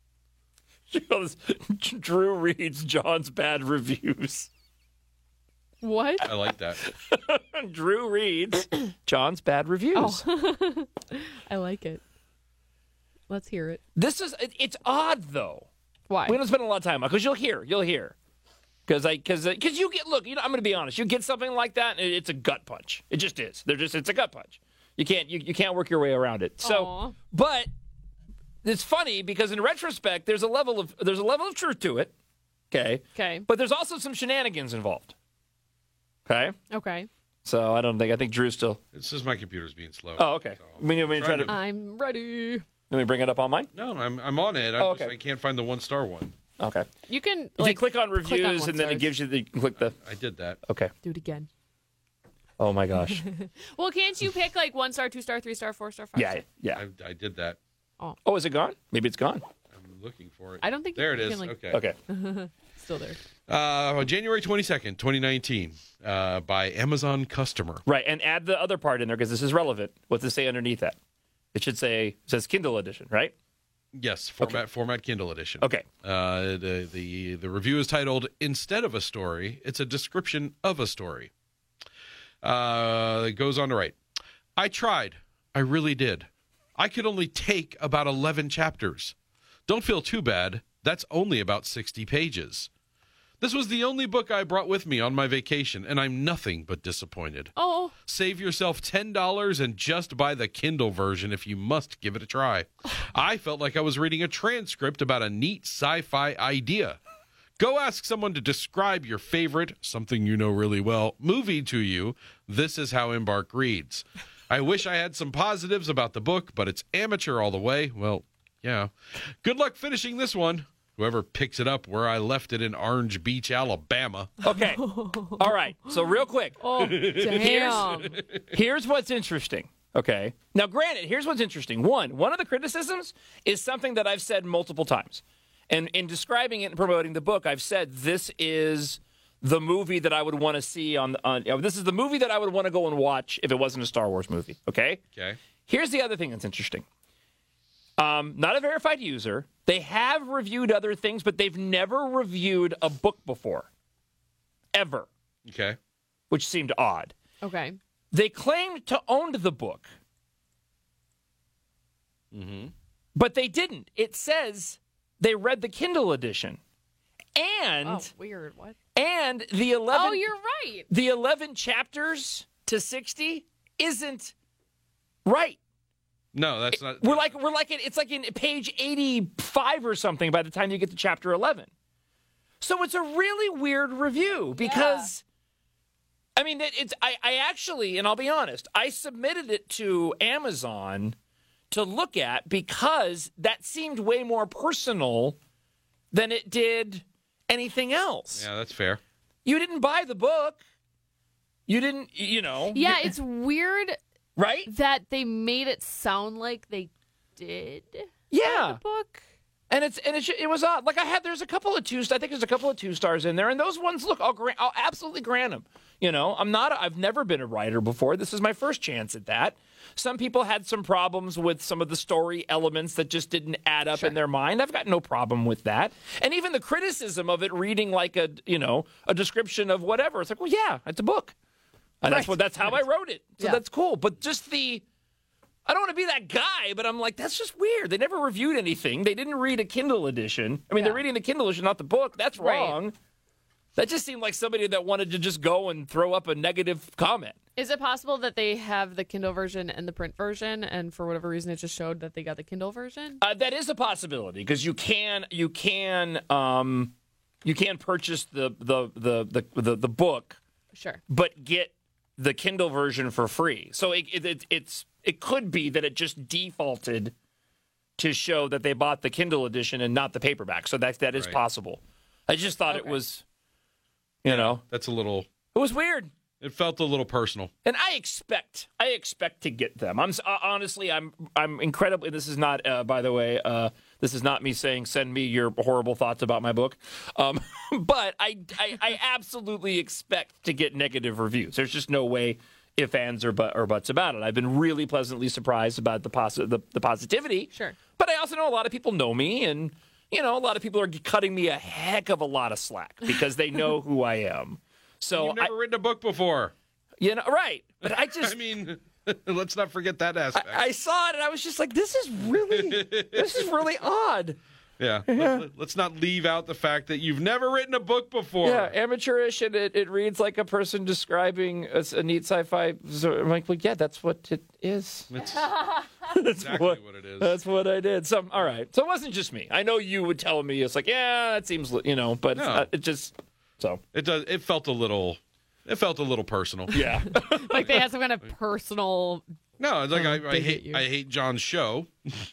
Speaker 2: Drew reads John's bad reviews.
Speaker 1: What?
Speaker 3: I like that.
Speaker 2: Drew reads John's bad reviews.
Speaker 1: Oh. I like it. Let's hear it.
Speaker 2: This is, it, it's odd though.
Speaker 1: Why?
Speaker 2: We don't spend a lot of time on because you'll hear, you'll hear. Because I because because you get look, you know, I'm going to be honest. You get something like that, and it's a gut punch. It just is. They're just it's a gut punch. You can't you, you can't work your way around it. So,
Speaker 1: Aww.
Speaker 2: but it's funny because in retrospect, there's a level of there's a level of truth to it. Okay.
Speaker 1: Okay.
Speaker 2: But there's also some shenanigans involved. Okay.
Speaker 1: Okay.
Speaker 2: So I don't think I think Drew's still.
Speaker 3: It's just my computer's being slow.
Speaker 2: Oh, okay.
Speaker 3: So,
Speaker 2: Let me, let me try to.
Speaker 3: to-
Speaker 1: I'm ready.
Speaker 2: Let me bring it up on mine.
Speaker 3: No, I'm I'm on it. I,
Speaker 2: Oh,
Speaker 3: just,
Speaker 2: okay.
Speaker 3: I can't find the one star one.
Speaker 2: Okay.
Speaker 1: You can
Speaker 2: If
Speaker 1: like
Speaker 2: you click on
Speaker 1: click on
Speaker 2: reviews
Speaker 1: one
Speaker 2: and then it
Speaker 1: stars.
Speaker 2: gives you the you can click the.
Speaker 3: I did that.
Speaker 2: Okay.
Speaker 1: do it again.
Speaker 2: Oh my gosh.
Speaker 1: Well, can't you pick like one star, two star, three star, four star, five
Speaker 2: Yeah.
Speaker 1: star?
Speaker 2: Yeah.
Speaker 3: I, I did that.
Speaker 2: Oh, is it gone? Maybe it's gone.
Speaker 3: I'm looking for it.
Speaker 1: I don't think
Speaker 3: there
Speaker 1: you
Speaker 3: it is.
Speaker 1: can, like-
Speaker 3: okay.
Speaker 2: Okay.
Speaker 1: Still there.
Speaker 3: Uh, January twenty-second, twenty nineteen, uh, by Amazon customer.
Speaker 2: Right, and add the other part in there because this is relevant. What's it say underneath that? It should say it says Kindle edition, right?
Speaker 3: Yes, format format Kindle edition.
Speaker 2: Okay.
Speaker 3: Uh, the the the review is titled "Instead of a Story, It's a Description of a Story." Uh, it goes on to write, "I tried. I really did. I could only take about eleven chapters. Don't feel too bad. That's only about sixty pages. This was the only book I brought with me on my vacation, and I'm nothing but disappointed.
Speaker 1: Oh,
Speaker 3: Save yourself ten dollars and just buy the Kindle version if you must give it a try. I felt like I was reading a transcript about a neat sci-fi idea. Go ask someone to describe your favorite, something you know really well, movie to you. This is how Embark reads. I wish I had some positives about the book, but it's amateur all the way. Well, yeah. Good luck finishing this one. Whoever picks it up where I left it in Orange Beach, Alabama."
Speaker 2: Okay. All right. So real quick,
Speaker 1: oh, damn.
Speaker 2: here's what's interesting. Okay. Now, granted, here's what's interesting. One, one of the criticisms is something that I've said multiple times. And in describing it and promoting the book, I've said this is the movie that I would want to see on, on you know, this is the movie that I would want to go and watch if it wasn't a Star Wars movie. Okay?
Speaker 3: Okay.
Speaker 2: Here's the other thing that's interesting. Um, not a verified user. They have reviewed other things, but they've never reviewed a book before. Ever.
Speaker 3: Okay.
Speaker 2: Which seemed odd.
Speaker 1: Okay.
Speaker 2: They claimed to own the book.
Speaker 3: Mm-hmm.
Speaker 2: But they didn't. It says they read the Kindle edition. And
Speaker 1: Oh, weird. What?
Speaker 2: and the eleven
Speaker 1: Oh, you're right.
Speaker 2: the eleven chapters to sixty isn't right.
Speaker 3: No, that's not.
Speaker 2: We're like we're like in, it's like in page eighty-five or something by the time you get to chapter eleven. So it's a really weird review because I mean it, it's I, I actually, and I'll be honest, I submitted it to Amazon to look at because that seemed way more personal than it did anything else.
Speaker 3: Yeah, that's fair.
Speaker 2: You didn't buy the book. You didn't, you know.
Speaker 1: Yeah, it's weird
Speaker 2: Right?
Speaker 1: that they made it sound like they did
Speaker 2: Yeah.
Speaker 1: the book.
Speaker 2: And it's and it, it was odd. Like I had, there's a couple of two. I think there's a couple of two stars in there, and those ones look. I'll grant. I'll absolutely grant them. You know, I'm not. A, I've never been a writer before. This is my first chance at that. Some people had some problems with some of the story elements that just didn't add up
Speaker 1: Sure.
Speaker 2: in their mind. I've got no problem with that. And even the criticism of it reading like a you know a description of whatever. It's like, well, yeah, it's a book, and that's
Speaker 1: Right.
Speaker 2: what that's how I wrote it. So
Speaker 1: Yeah.
Speaker 2: that's cool. But just the. I don't want to be that guy, but I'm like, that's just weird. They never reviewed anything. They didn't read a Kindle edition. I mean, they're
Speaker 1: Yeah.
Speaker 2: reading the Kindle edition, not the book. That's
Speaker 1: Right.
Speaker 2: wrong. That just seemed like somebody that wanted to just go and throw up a negative comment.
Speaker 1: Is it possible that they have the Kindle version and the print version, and for whatever reason, it just showed that they got the Kindle version?
Speaker 2: Uh, that is a possibility because you can you can um, you can purchase the the, the the the the book,
Speaker 1: Sure.
Speaker 2: but get the Kindle version for free. So it, it, it it's it could be that it just defaulted to show that they bought the Kindle edition and not the paperback. So that that is
Speaker 3: Right.
Speaker 2: possible. I just thought it
Speaker 1: Okay.
Speaker 2: was, you know,
Speaker 3: That's a little.
Speaker 2: it was weird.
Speaker 3: It felt a little personal.
Speaker 2: And I expect, I expect to get them. I'm s- uh, honestly, I'm, I'm incredibly. This is not, uh, by the way, uh, this is not me saying send me your horrible thoughts about my book. Um, but I, I, I absolutely expect to get negative reviews. There's just no way if ands or but or buts about it. I've been really pleasantly surprised about the posi- the, the positivity.
Speaker 1: Sure.
Speaker 2: But I also know a lot of people know me, and you know, a lot of people are cutting me a heck of a lot of slack because they know who I am. So
Speaker 3: You've
Speaker 2: I,
Speaker 3: never written a book before.
Speaker 2: you know, right? But I just.
Speaker 3: I mean, let's not forget that aspect.
Speaker 2: I saw it and I was just like, this is really, this is really odd.
Speaker 3: Yeah. Let, let's not leave out the fact that you've never written a book before.
Speaker 2: Yeah, amateurish, and it, it reads like a person describing a, a neat sci-fi. So I'm like, well, yeah, that's what it is.
Speaker 3: It's
Speaker 2: That's
Speaker 3: exactly
Speaker 2: what,
Speaker 3: what it is.
Speaker 2: That's what I did. So, all right. So it wasn't just me. I know you would tell me it's like, yeah, that seems, you know, but it's
Speaker 3: No.
Speaker 2: not, it just so
Speaker 3: It does. It felt a little. It felt a little personal.
Speaker 2: yeah.
Speaker 1: Like they had some kind of personal.
Speaker 3: No, it's like I, I
Speaker 1: dig
Speaker 3: hate.
Speaker 1: at you.
Speaker 3: I hate John's show.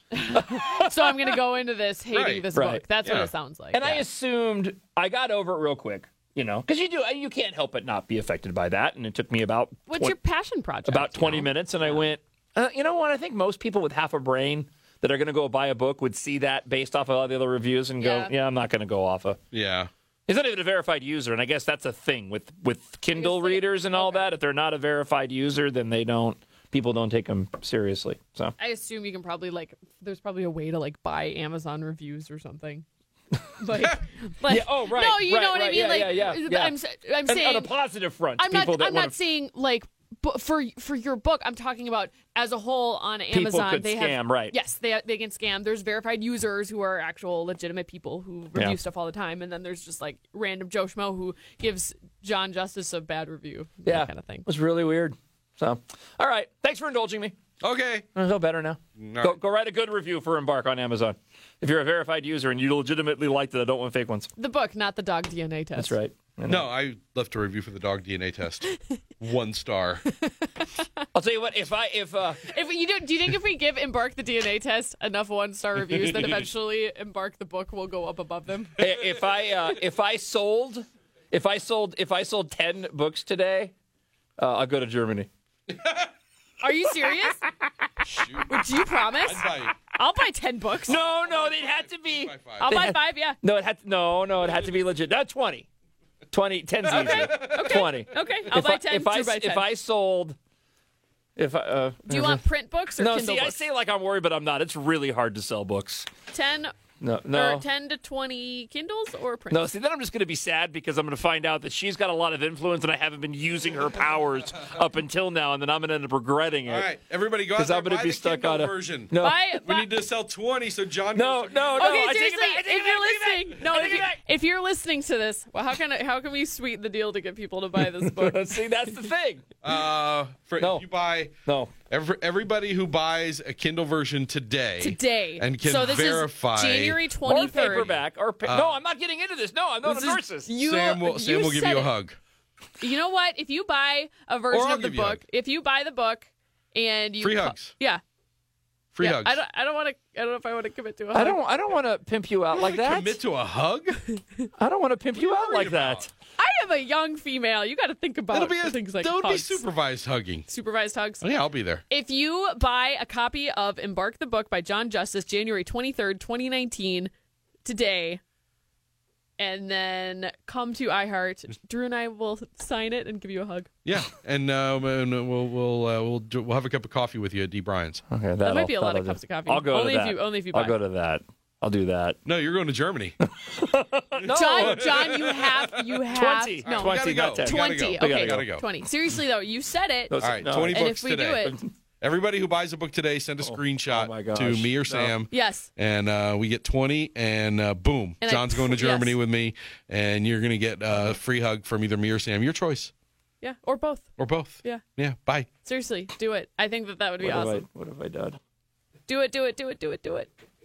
Speaker 1: So I'm going to go into this hating
Speaker 3: Right,
Speaker 1: this
Speaker 2: right.
Speaker 1: book. That's what
Speaker 3: Yeah.
Speaker 1: it sounds like.
Speaker 2: And I
Speaker 1: yeah.
Speaker 2: assumed I got over it real quick, you know, because you do you can't help but not be affected by that. And it took me about
Speaker 1: What's
Speaker 2: twen-
Speaker 1: your passion project?
Speaker 2: about
Speaker 1: you
Speaker 2: twenty
Speaker 1: know?
Speaker 2: minutes, and I went, uh, you know what? I think most people with half a brain that are going to go buy a book would see that based off of all the other reviews and go,
Speaker 1: Yeah.
Speaker 2: yeah, I'm not going to go off of.
Speaker 3: Yeah.
Speaker 2: He's not even a verified user, and I guess that's a thing with with Kindle
Speaker 1: I guess they-
Speaker 2: readers and all
Speaker 1: okay.
Speaker 2: that. If they're not a verified user, then they don't. People don't take them seriously. So
Speaker 1: I assume you can probably like. There's probably a way to like buy Amazon reviews or something. Like, like
Speaker 2: Yeah, oh, right,
Speaker 1: No, you
Speaker 2: right,
Speaker 1: know what I
Speaker 2: right,
Speaker 1: mean.
Speaker 2: yeah,
Speaker 1: like,
Speaker 2: yeah, yeah, yeah.
Speaker 1: I'm, s- I'm
Speaker 2: and
Speaker 1: saying
Speaker 2: on a positive front,
Speaker 1: I'm not.
Speaker 2: people that
Speaker 1: I'm
Speaker 2: wanna,
Speaker 1: not saying like bu- for for your book. I'm talking about as a whole on
Speaker 2: people
Speaker 1: Amazon.
Speaker 2: could
Speaker 1: they
Speaker 2: scam,
Speaker 1: have
Speaker 2: right?
Speaker 1: yes, they they can scam. There's verified users who are actual legitimate people who review
Speaker 2: Yeah.
Speaker 1: stuff all the time, and then there's just like random Joe Schmo who gives John Justice a bad review.
Speaker 2: Yeah,
Speaker 1: that kind of thing.
Speaker 2: It was really weird. So, all right, thanks for indulging me.
Speaker 3: Okay.
Speaker 2: I feel better now.
Speaker 3: All
Speaker 2: Go,
Speaker 3: right.
Speaker 2: go write a good review for Embark on Amazon. If you're a verified user and you legitimately liked it, I don't want fake ones.
Speaker 1: The book, not the dog D N A test.
Speaker 2: That's right. I know.
Speaker 3: No, I left a review for the dog D N A test. One star.
Speaker 2: I'll tell you what. If I if uh,
Speaker 1: If you do, do you think if we give Embark the D N A test enough one star reviews, then eventually Embark the book will go up above them?
Speaker 2: if I uh, if I sold if I sold if I sold ten books today, uh, I'll go to Germany.
Speaker 1: Are you serious?
Speaker 3: Shoot.
Speaker 1: Do you promise?
Speaker 3: I'd buy
Speaker 1: I'll buy ten books.
Speaker 2: No, no, they'd have to be.
Speaker 3: buy five.
Speaker 1: I'll
Speaker 2: they
Speaker 1: buy
Speaker 2: had-
Speaker 1: five. Yeah.
Speaker 2: No, it had to, no, no, it had to be legit. Not twenty. twenty, ten's easy. twenty.
Speaker 1: Okay, I'll
Speaker 2: if
Speaker 1: buy
Speaker 2: I,
Speaker 1: ten.
Speaker 2: If I,
Speaker 1: Drew buy ten.
Speaker 2: if I sold, if I, uh,
Speaker 1: Do you want print books or
Speaker 2: no,
Speaker 1: Kindle
Speaker 2: see, I
Speaker 1: books?
Speaker 2: say like I'm worried, but I'm not. It's really hard to sell books.
Speaker 1: ten
Speaker 2: No,
Speaker 1: or
Speaker 2: no.
Speaker 1: ten to twenty Kindles or print?
Speaker 2: No, see, then I'm just going to be sad because I'm going to find out that she's got a lot of influence and I haven't been using her powers up until now, and then I'm going to end up regretting it.
Speaker 3: All right, everybody go out
Speaker 2: 'Cause
Speaker 3: there
Speaker 2: I'm gonna
Speaker 3: buy
Speaker 2: be
Speaker 3: the
Speaker 2: stuck
Speaker 3: Kindle
Speaker 2: on a-
Speaker 3: version.
Speaker 2: No.
Speaker 1: Buy,
Speaker 3: We
Speaker 1: buy-
Speaker 3: need to sell twenty so John
Speaker 2: No,
Speaker 3: goes to-
Speaker 2: no, no.
Speaker 1: Okay,
Speaker 2: I take it
Speaker 1: seriously,
Speaker 2: back, I take
Speaker 1: if
Speaker 2: it
Speaker 1: you're
Speaker 2: back, I take it
Speaker 1: listening,
Speaker 2: back.
Speaker 1: no,
Speaker 2: I
Speaker 1: if,
Speaker 2: take it
Speaker 1: you,
Speaker 2: back.
Speaker 1: if you're listening to this, well, how can I, how can we sweeten the deal to get people to buy this book?
Speaker 2: See, that's the thing.
Speaker 3: Uh, for
Speaker 2: No.
Speaker 3: if you buy
Speaker 2: No.
Speaker 3: every, everybody who buys a Kindle version today,
Speaker 1: Today,
Speaker 3: and can
Speaker 1: so this
Speaker 3: verify.
Speaker 1: is January
Speaker 2: Or
Speaker 1: twenty-third.
Speaker 2: paperback. Or pa- no, I'm not getting into this. No, I'm not
Speaker 1: This
Speaker 2: a
Speaker 1: is-
Speaker 2: narcissist.
Speaker 1: you-
Speaker 3: Sam will Sam
Speaker 1: you
Speaker 3: will give
Speaker 1: said
Speaker 3: you a
Speaker 1: it.
Speaker 3: hug.
Speaker 1: You know what? If you buy a version
Speaker 3: I'll
Speaker 1: of the
Speaker 3: give you a
Speaker 1: book,
Speaker 3: hug.
Speaker 1: if you buy the book and you
Speaker 3: Free
Speaker 1: ca-
Speaker 3: hugs.
Speaker 1: yeah,
Speaker 3: Free
Speaker 1: yeah.
Speaker 3: hugs.
Speaker 1: I don't. I don't want to. I don't know if I want to commit to a hug.
Speaker 2: I don't. I don't want to pimp you out like that.
Speaker 3: Commit to a hug?
Speaker 2: I don't want to pimp you out
Speaker 3: worried
Speaker 2: like
Speaker 3: about?
Speaker 2: that.
Speaker 1: I am a young female. You got to think about
Speaker 3: It'll be a,
Speaker 1: things like
Speaker 3: that would be
Speaker 1: hugs.
Speaker 3: supervised hugging.
Speaker 1: Supervised hugs.
Speaker 3: Oh, yeah, I'll be there.
Speaker 1: If you buy a copy of Embark the Book by John Justice, January twenty-third, twenty nineteen, today, and then come to iHeart, Drew and I will sign it and give you a hug.
Speaker 3: Yeah, and, um, and we'll we'll uh, we'll do, we'll have a cup of coffee with you at D. Bryan's.
Speaker 2: Okay,
Speaker 1: That might be a lot of cups of coffee.
Speaker 2: I'll go
Speaker 1: only
Speaker 2: to
Speaker 1: if
Speaker 2: that.
Speaker 1: you only if you
Speaker 2: I'll
Speaker 1: buy.
Speaker 2: go to that. I'll do that.
Speaker 3: No, you're going to Germany.
Speaker 2: No,
Speaker 1: John, John, you have you have
Speaker 2: twenty.
Speaker 1: no
Speaker 2: twenty,
Speaker 3: gotta go.
Speaker 2: not ten.
Speaker 3: We gotta
Speaker 1: twenty.
Speaker 3: go. We
Speaker 1: Okay,
Speaker 3: gotta go.
Speaker 1: twenty. Seriously though, you said it.
Speaker 2: Those-
Speaker 3: All right,
Speaker 2: no.
Speaker 3: twenty
Speaker 1: And
Speaker 3: books
Speaker 1: if we
Speaker 3: today.
Speaker 1: do it,
Speaker 3: Everybody who buys a book today, send a screenshot
Speaker 2: oh my gosh.
Speaker 3: to me or
Speaker 2: No.
Speaker 3: Sam.
Speaker 1: yes.
Speaker 3: And uh, we get twenty, and uh, boom,
Speaker 1: And I-
Speaker 3: John's going to
Speaker 1: yes.
Speaker 3: Germany with me, and you're going to get a free hug from either me or Sam. Your choice,
Speaker 1: Yeah, or both.
Speaker 3: or both.
Speaker 1: Yeah.
Speaker 3: Yeah, bye.
Speaker 1: Seriously, do it. I think that that would be
Speaker 2: What have
Speaker 1: awesome.
Speaker 2: I, what have I done?
Speaker 1: Do it, do it, do it, do it, do it.